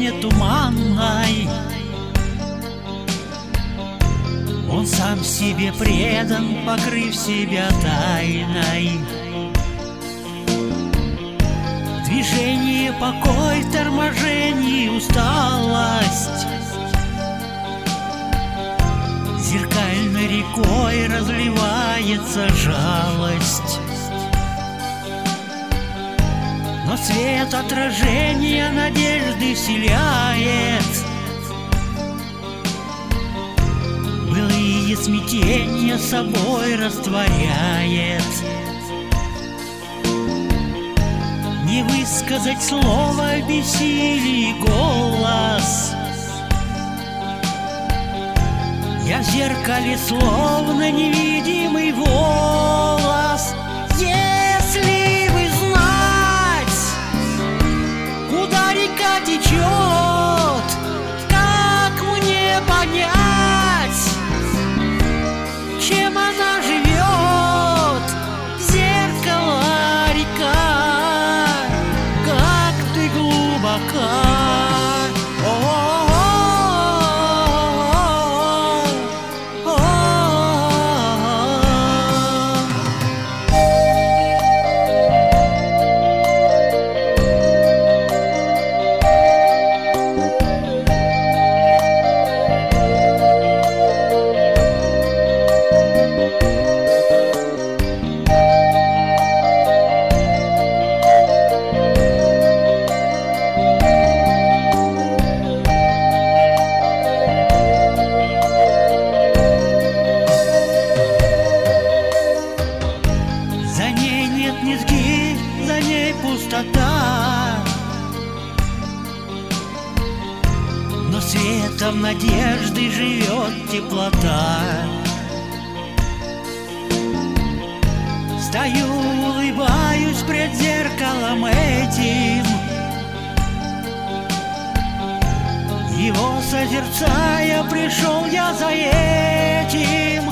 бездне туманной. Он сам себе предан, покрыв себя тайной. Движение, покой, торможение, усталость. Зеркальной рекой разливается жалость. Но свет отражения надежды вселяет. Былые смятения собой растворяет. Не высказать слово в бессилии голос. Я в зеркале словно невидимый волос. Если бы знать, куда река течет, как мне понять, чем она живет? Зеркало, река, как ты глубока. Низги, за ней пустота, но светом надежды живет теплота. Стою, улыбаюсь пред зеркалом этим, его созерцая пришел я за этим.